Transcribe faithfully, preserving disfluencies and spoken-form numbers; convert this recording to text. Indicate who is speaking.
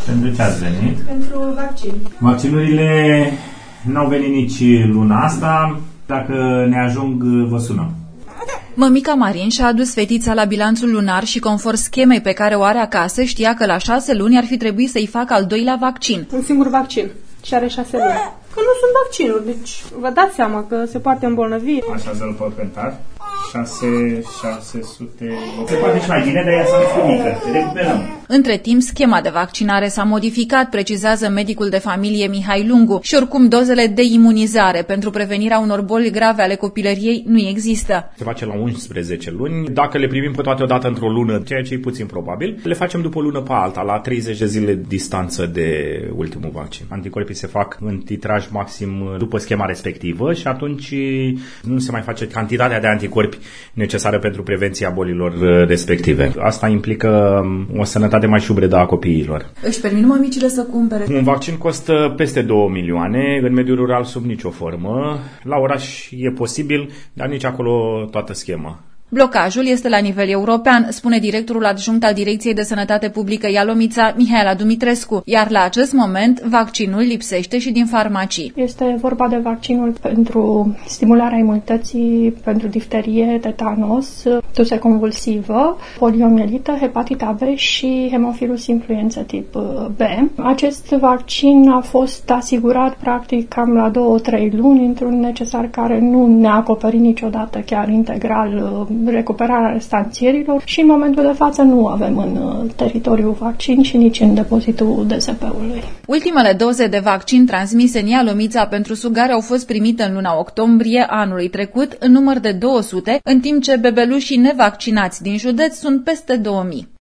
Speaker 1: Pentru ce ați venit?
Speaker 2: Pentru vaccin.
Speaker 1: Vaccinurile n-au venit nici luna asta. Dacă ne ajung, vă sunăm.
Speaker 3: Mămica Marin și-a adus fetița la bilanțul lunar și, conform schemei pe care o are acasă, știa că la șase luni ar fi trebuit să-i facă al doilea vaccin.
Speaker 2: Un singur vaccin și are șase luni. Că nu sunt vaccinuri, deci vă dați seama că se poate îmbolnăvi.
Speaker 1: Așa zăl pe cântar. șase, șase sute... Se poate și mai bine, dar ea s-a născut. Recuperăm.
Speaker 3: Între timp, schema de vaccinare s-a modificat, precizează medicul de familie Mihai Lungu, și oricum dozele de imunizare pentru prevenirea unor boli grave ale copilăriei nu există.
Speaker 4: Se face la unsprezece luni. Dacă le primim pe toate odată într-o lună, ceea ce e puțin probabil, le facem după o lună pe alta, la treizeci de zile distanță de ultimul vaccin. Anticorpii se fac în titraj maxim după schema respectivă și atunci nu se mai face cantitatea de anticorpi necesară pentru prevenția bolilor respective. Asta implică o sănătate mai șubredă a copiilor.
Speaker 3: Își permit mămicile să cumpere?
Speaker 4: Un vaccin costă peste două milioane, în mediul rural sub nicio formă. La oraș e posibil, dar nici acolo toată schema.
Speaker 3: Blocajul este la nivel european, spune directorul adjunct al Direcției de Sănătate Publică Ialomița, Mihaela Dumitrescu, iar la acest moment vaccinul lipsește și din farmacii.
Speaker 5: Este vorba de vaccinul pentru stimularea imunității pentru difterie, tetanos, tuse convulsivă, poliomielită, hepatita B și hemofilus influență tip B. Acest vaccin a fost asigurat practic cam la două-trei luni într-un necesar care nu ne-a acoperit niciodată chiar integral recuperarea restanțierilor și în momentul de față nu avem în teritoriul vaccin și nici în depozitul D S P-ului.
Speaker 3: Ultimele doze de vaccin transmise în Ialomița pentru sugare au fost primite în luna octombrie anului trecut în număr de două sute, în timp ce bebelușii nevaccinați din județ sunt peste două mii.